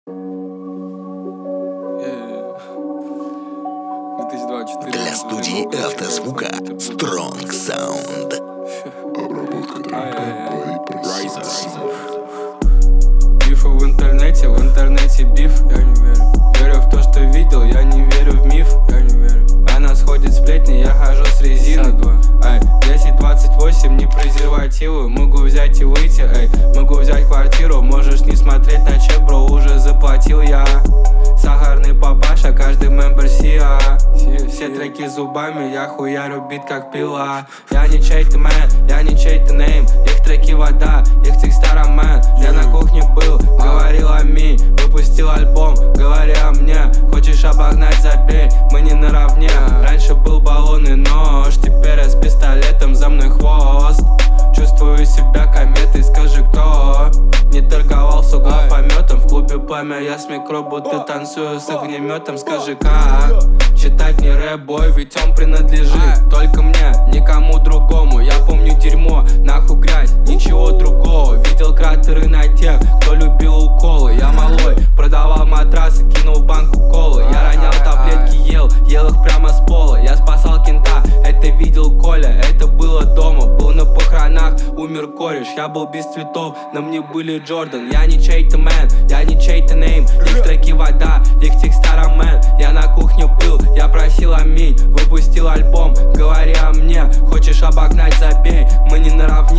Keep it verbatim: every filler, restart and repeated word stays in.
Для студии автозвука Strong Sound. Бифы в интернете, в интернете биф, я не верю. Верю в то, что видел, я не верю в миф, я не верю. А нас ходят сплетни, я хожу с резиной. Эй, десять двадцать восемь, не презервативы. Могу взять и выйти, эй, могу взять квартиру. Можешь не смотреть на чек, бро, уже заплатил я. Сахарный папаша, каждый мембер сиа. Все треки зубами, я хуярю бит как пила. Я не чей-то мэн, я не чей-то нейм. Их треки вода, их текста роман. Я на кухне был, говорил о ми. Выпустил альбом, говори о мне. Хочешь обогнать, забей, мы не наравне. Раньше был баллонный нож, теперь я с пистолетом, за мной хвост. Чувствую себя кометой, скажи кто. Не торговал с угла пометом. В клубе пламя, я с микро, будто танцую с огнеметом. Скажи как читать не рэп-бой, ведь он принадлежит только мне, никому другому. Я помню дерьмо, нахуй грязь, ничего другого. Видел кратеры на тех, кто любил уколы. Я малой, продавал матрасы, кинул банку колы. Я ронял таблетки, ел, ел их прямо с пола. Я спасал кента, это видел Коля. Это было дома, был на похоронах, умер кореш. Я был без цветов, на мне были Джордан. Я не чей-то мэн, я не чей-то нейм. Их треки вода, их текста роман. Я на кухне был, я просил аминь. Выпустил альбом, говори о мне. Хочешь обогнать, забей, мы не наравне.